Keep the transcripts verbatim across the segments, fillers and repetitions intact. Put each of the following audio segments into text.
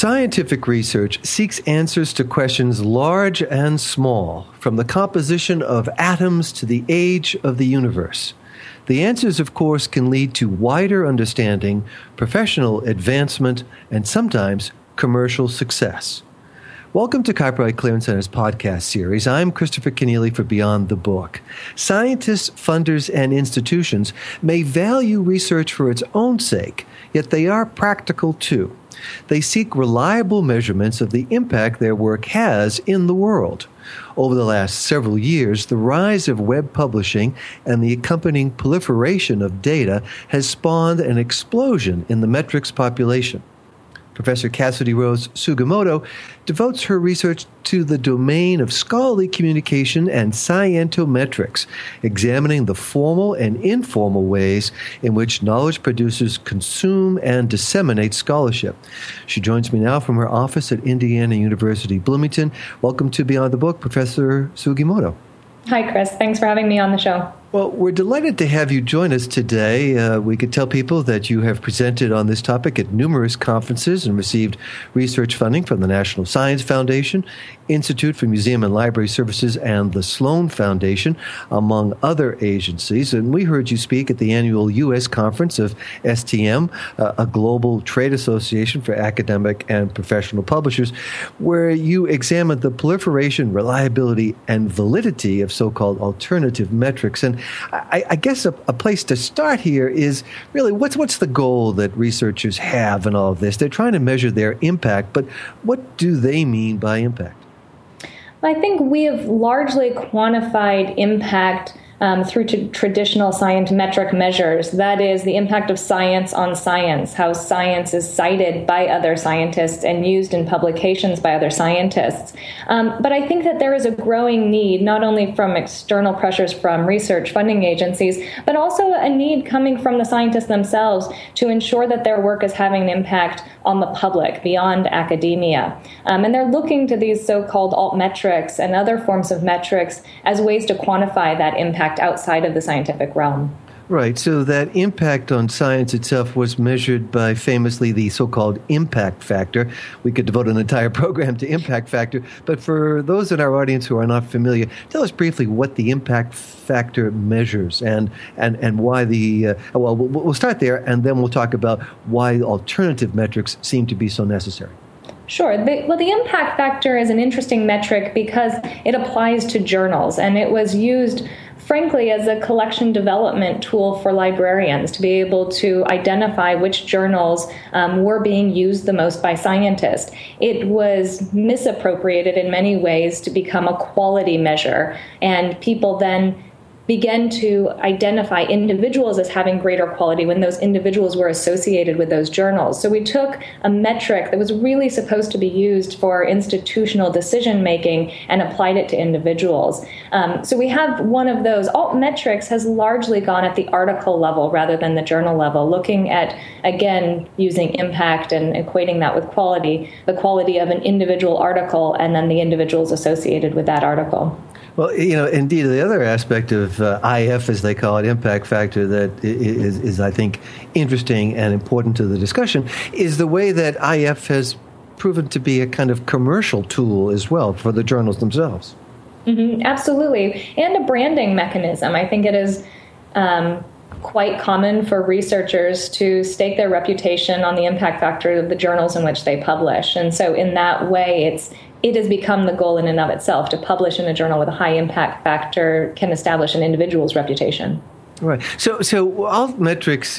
Scientific research seeks answers to questions large and small, from the composition of atoms to the age of the universe. The answers, of course, can lead to wider understanding, professional advancement, and sometimes commercial success. Welcome to Copyright Clearance Center's podcast series. I'm Christopher Kenneally for Beyond the Book. Scientists, funders, and institutions may value research for its own sake, yet they are practical too. They seek reliable measurements of the impact their work has in the world. Over the last several years, the rise of web publishing and the accompanying proliferation of data has spawned an explosion in the metrics population. Professor Cassidy Rose Sugimoto devotes her research to the domain of scholarly communication and scientometrics, examining the formal and informal ways in which knowledge producers consume and disseminate scholarship. She joins me now from her office at Indiana University, Bloomington. Welcome to Beyond the Book, Professor Sugimoto. Hi, Chris. Thanks for having me on the show. Well, we're delighted to have you join us today. Uh, we could tell people that you have presented on this topic at numerous conferences and received research funding from the National Science Foundation, Institute for Museum and Library Services, and the Sloan Foundation, among other agencies. And we heard you speak at the annual U S conference of S T M, uh, a global trade association for academic and professional publishers, where you examined the proliferation, reliability, and validity of so-called alternative metrics. And I, I guess a, a place to start here is really what's what's the goal that researchers have in all of this? They're trying to measure their impact, but what do they mean by impact? I think we have largely quantified impact um, through to traditional scientometric measures. That is the impact of science on science, how science is cited by other scientists and used in publications by other scientists. Um, but I think that there is a growing need, not only from external pressures from research funding agencies, but also a need coming from the scientists themselves to ensure that their work is having an impact on the public beyond academia. Um, and they're looking to these so-called altmetrics and other forms of metrics as ways to quantify that impact outside of the scientific realm. Right. So that impact on science itself was measured by famously the so-called impact factor. We could devote an entire program to impact factor. But for those in our audience who are not familiar, tell us briefly what the impact factor measures and, and, and why the, uh, well, we'll start there and then we'll talk about why alternative metrics seem to be so necessary. Sure. The, well, the impact factor is an interesting metric because it applies to journals, and it was used, frankly, as a collection development tool for librarians to be able to identify which journals um, were being used the most by scientists. It was misappropriated in many ways to become a quality measure, and people then began to identify individuals as having greater quality when those individuals were associated with those journals. So we took a metric that was really supposed to be used for institutional decision-making and applied it to individuals. Um, so we have one of those. Altmetrics has largely gone at the article level rather than the journal level, looking at, again, using impact and equating that with quality, the quality of an individual article and then the individuals associated with that article. Well, you know, indeed, the other aspect of uh, I F, as they call it, impact factor, that is, is, I think, interesting and important to the discussion, is the way that I F has proven to be a kind of commercial tool as well for the journals themselves. Mm-hmm, absolutely. And a branding mechanism. I think it is um, quite common for researchers to stake their reputation on the impact factor of the journals in which they publish. And so in that way, it's it has become the goal in and of itself. To publish in a journal with a high impact factor can establish an individual's reputation. Right. So, so altmetrics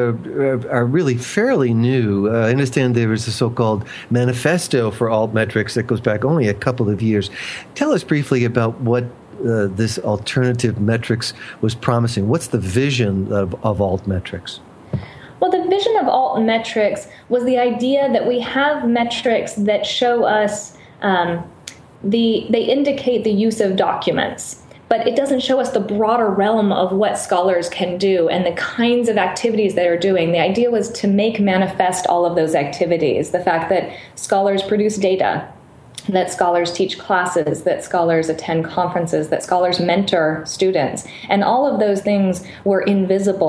uh, are really fairly new. Uh, I understand there was a so-called manifesto for altmetrics that goes back only a couple of years. Tell us briefly about what uh, this alternative metrics was promising. What's the vision of, of altmetrics? Well, the vision of altmetrics was the idea that we have metrics that show us Um, the they indicate the use of documents, but it doesn't show us the broader realm of what scholars can do and the kinds of activities they are doing. The idea was to make manifest all of those activities, the fact that scholars produce data, that scholars teach classes, that scholars attend conferences, that scholars mentor students, and all of those things were invisible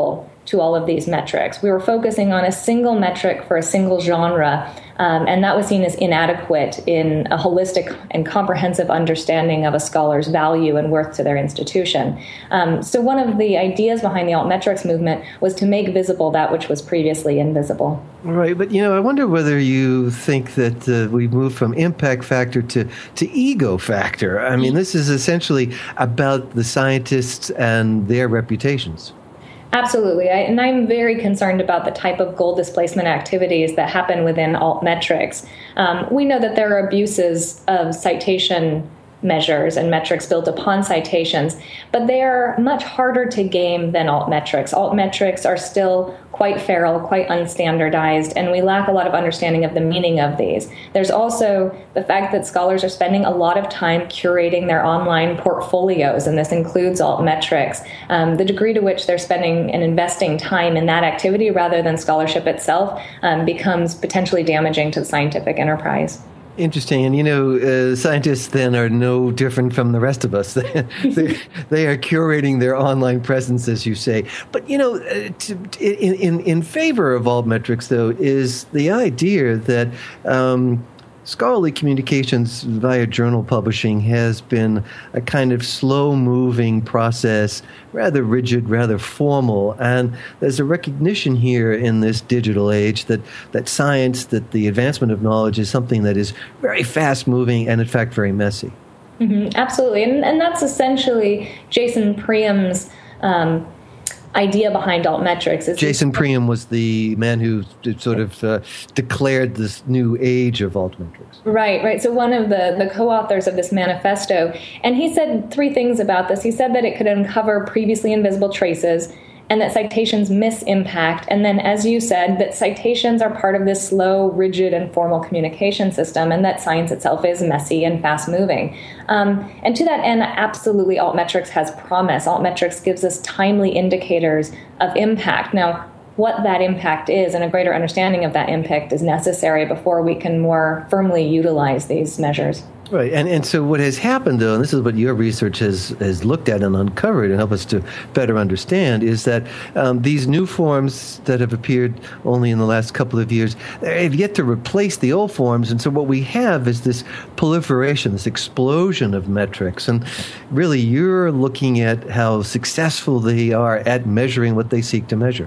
to all of these metrics. We were focusing on a single metric for a single genre, um, and that was seen as inadequate in a holistic and comprehensive understanding of a scholar's value and worth to their institution. Um, so one of the ideas behind the altmetrics movement was to make visible that which was previously invisible. Right, but you know, I wonder whether you think that uh, we've moved from impact factor to, to ego factor. I mean, this is essentially about the scientists and their reputations. Absolutely, I, and I'm very concerned about the type of goal displacement activities that happen within altmetrics. Um, we know that there are abuses of citation measures and metrics built upon citations, but they are much harder to game than altmetrics. Altmetrics are still quite feral, quite unstandardized, and we lack a lot of understanding of the meaning of these. There's also the fact that scholars are spending a lot of time curating their online portfolios, and this includes altmetrics. Um, the degree to which they're spending and investing time in that activity rather than scholarship itself um, becomes potentially damaging to the scientific enterprise. Interesting. And, you know, uh, scientists then are no different from the rest of us. they, they are curating their online presence, as you say. But, you know, uh, to, in, in, in favor of altmetrics, though, is the idea that um, scholarly communications via journal publishing has been a kind of slow-moving process, rather rigid, rather formal. And there's a recognition here in this digital age that, that science, that the advancement of knowledge is something that is very fast-moving and, in fact, very messy. Mm-hmm, absolutely. And, and that's essentially Jason Priam's um idea behind altmetrics. Is Jason Priam was the man who sort of uh, declared this new age of altmetrics. Right, right. So one of the, the co-authors of this manifesto, and he said three things about this. He said that it could uncover previously invisible traces, and that citations miss impact. And then, as you said, that citations are part of this slow, rigid, and formal communication system, and that science itself is messy and fast-moving. Um, and to that end, absolutely, altmetrics has promise. Altmetrics gives us timely indicators of impact. Now, what that impact is and a greater understanding of that impact is necessary before we can more firmly utilize these measures. Right. And and so what has happened, though, and this is what your research has, has looked at and uncovered and helped us to better understand, is that um, these new forms that have appeared only in the last couple of years have yet to replace the old forms. And so what we have is this proliferation, this explosion of metrics. And really, you're looking at how successful they are at measuring what they seek to measure.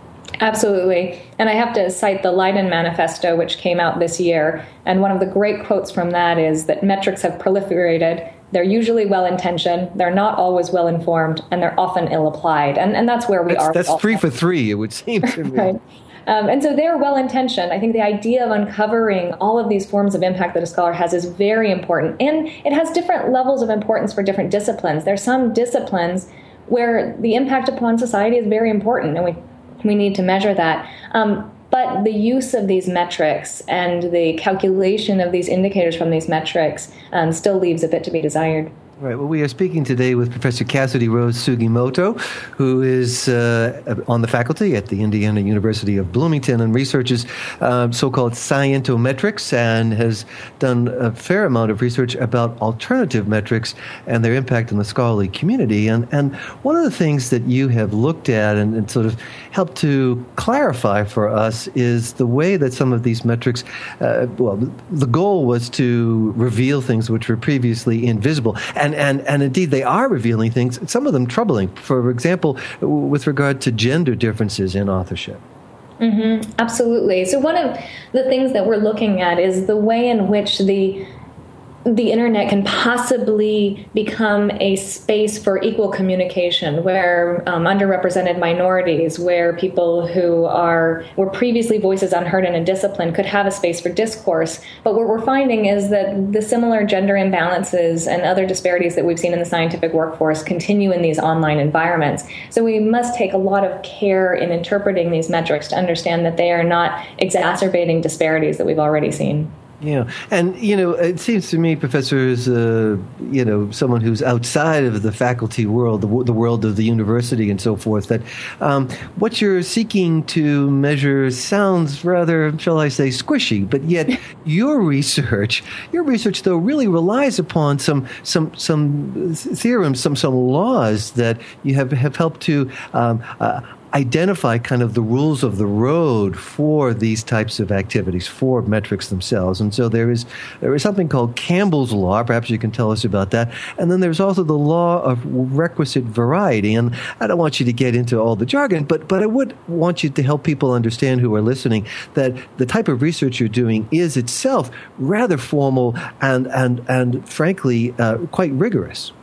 Absolutely. And I have to cite the Leiden Manifesto, which came out this year. And one of the great quotes from that is that metrics have proliferated. They're usually well-intentioned. They're not always well-informed, and they're often ill-applied. And, and that's where we that's, are. That's three for three, it would seem to me. Right. Um, and so they're well-intentioned. I think the idea of uncovering all of these forms of impact that a scholar has is very important. And it has different levels of importance for different disciplines. There's some disciplines where the impact upon society is very important, and we We need to measure that. Um, but the use of these metrics and the calculation of these indicators from these metrics um, still leaves a bit to be desired. Right. Well, we are speaking today with Professor Cassidy Rose Sugimoto, who is uh, on the faculty at the Indiana University of Bloomington and researches uh, so-called scientometrics and has done a fair amount of research about alternative metrics and their impact on the scholarly community. And, and one of the things that you have looked at and, and sort of helped to clarify for us is the way that some of these metrics, uh, well, the goal was to reveal things which were previously invisible. And And, and indeed, they are revealing things, some of them troubling. For example, with regard to gender differences in authorship. Mm-hmm, absolutely. So one of the things that we're looking at is the way in which the the internet can possibly become a space for equal communication, where um, underrepresented minorities, where people who are were previously voices unheard in a discipline could have a space for discourse. But what we're finding is that the similar gender imbalances and other disparities that we've seen in the scientific workforce continue in these online environments. So we must take a lot of care in interpreting these metrics to understand that they are not exacerbating disparities that we've already seen. Yeah. And, you know, it seems to me, Professor, as, uh, you know, someone who's outside of the faculty world, the, the world of the university and so forth, that um, what you're seeking to measure sounds rather, shall I say, squishy. But yet your research, your research, though, really relies upon some some some theorems, some some laws that you have, have helped to um, uh, identify kind of the rules of the road for these types of activities, for metrics themselves. And so there is there is something called Campbell's Law. Perhaps you can tell us about that. And then there's also the law of requisite variety. And I don't want you to get into all the jargon, but but I would want you to help people understand who are listening that the type of research you're doing is itself rather formal and and and frankly uh, quite rigorous.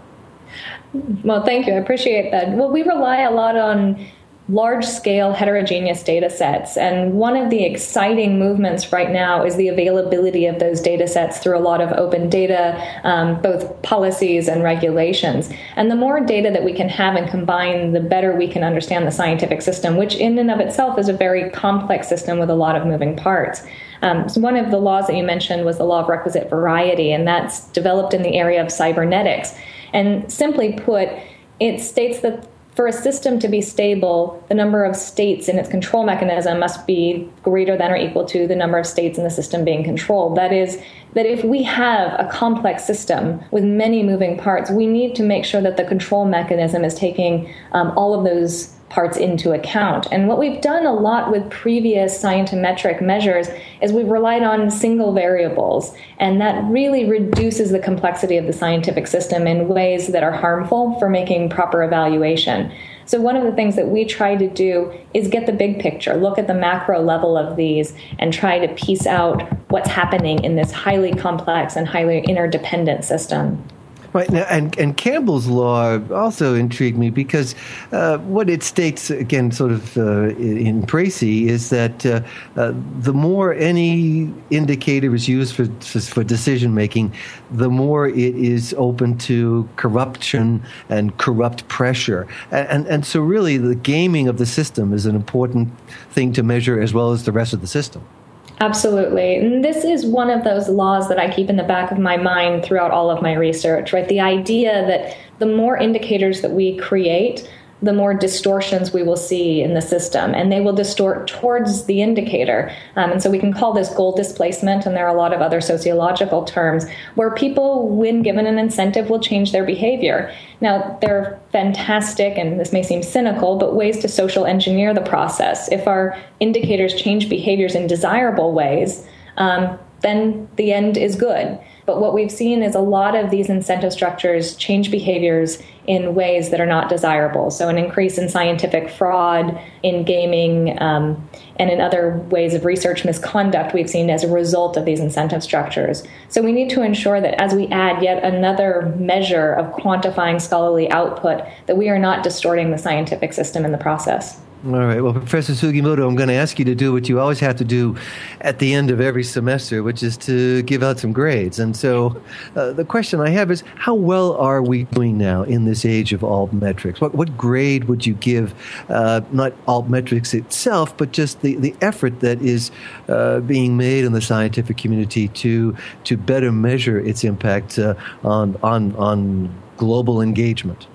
Well, thank you. I appreciate that. Well, we rely a lot on large-scale heterogeneous data sets. And one of the exciting movements right now is the availability of those data sets through a lot of open data, um, both policies and regulations. And the more data that we can have and combine, the better we can understand the scientific system, which in and of itself is a very complex system with a lot of moving parts. Um, so one of the laws that you mentioned was the law of requisite variety, and that's developed in the area of cybernetics. And simply put, it states that for a system to be stable, the number of states in its control mechanism must be greater than or equal to the number of states in the system being controlled. That is, that if we have a complex system with many moving parts, we need to make sure that the control mechanism is taking um, all of those parts into account. And what we've done a lot with previous scientometric measures is we've relied on single variables, and that really reduces the complexity of the scientific system in ways that are harmful for making proper evaluation. So one of the things that we try to do is get the big picture, look at the macro level of these, and try to piece out what's happening in this highly complex and highly interdependent system. Right now, and, and Campbell's Law also intrigued me because uh, what it states, again, sort of uh, in précis, is that uh, uh, the more any indicator is used for for decision making, the more it is open to corruption and corrupt pressure. And, and and so really the gaming of the system is an important thing to measure as well as the rest of the system. Absolutely. And this is one of those laws that I keep in the back of my mind throughout all of my research, right? The idea that the more indicators that we create, the more distortions we will see in the system, and they will distort towards the indicator. Um, and so we can call this goal displacement, and there are a lot of other sociological terms where people, when given an incentive, will change their behavior. Now, there are fantastic, and this may seem cynical, but ways to social engineer the process. If our indicators change behaviors in desirable ways, um, then the end is good. But what we've seen is a lot of these incentive structures change behaviors in ways that are not desirable. So an increase in scientific fraud, in gaming, um, and in other ways of research misconduct we've seen as a result of these incentive structures. So we need to ensure that as we add yet another measure of quantifying scholarly output, that we are not distorting the scientific system in the process. All right. Well, Professor Sugimoto, I'm going to ask you to do what you always have to do at the end of every semester, which is to give out some grades. And so uh, the question I have is, how well are we doing now in this age of altmetrics? What, what grade would you give, uh, not altmetrics itself, but just the, the effort that is uh, being made in the scientific community to to better measure its impact uh, on on on global engagement?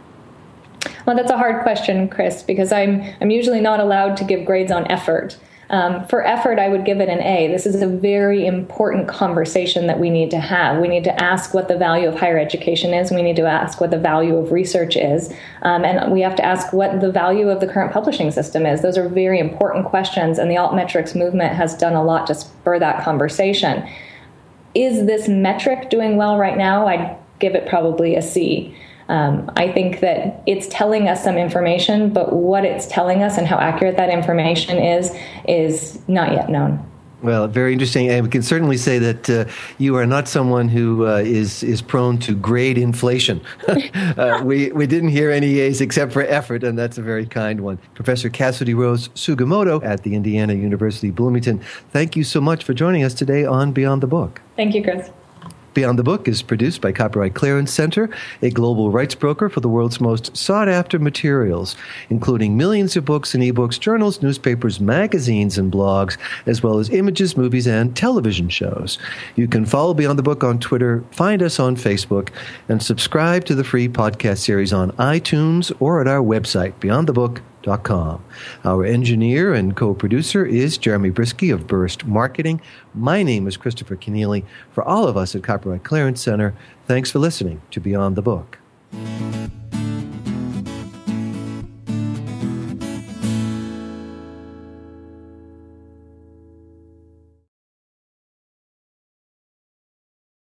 Well, that's a hard question, Chris, because I'm I'm usually not allowed to give grades on effort. Um, for effort, I would give it an A. This is a very important conversation that we need to have. We need to ask what the value of higher education is. We need to ask what the value of research is. Um, and we have to ask what the value of the current publishing system is. Those are very important questions, and the altmetrics movement has done a lot to spur that conversation. Is this metric doing well right now? I'd give it probably a C. Um, I think that it's telling us some information, but what it's telling us and how accurate that information is, is not yet known. Well, very interesting. And we can certainly say that uh, you are not someone who uh, is is prone to grade inflation. uh, we, we didn't hear any A's except for effort, and that's a very kind one. Professor Cassidy Rose Sugimoto at the Indiana University Bloomington, thank you so much for joining us today on Beyond the Book. Thank you, Chris. Beyond the Book is produced by Copyright Clearance Center, a global rights broker for the world's most sought-after materials, including millions of books and ebooks, journals, newspapers, magazines, and blogs, as well as images, movies, and television shows. You can follow Beyond the Book on Twitter, find us on Facebook, and subscribe to the free podcast series on iTunes or at our website, beyond the book dot com. Our engineer and co-producer is Jeremy Brisky of Burst Marketing. My name is Christopher Keneally. For all of us at Copyright Clearance Center, thanks for listening to Beyond the Book.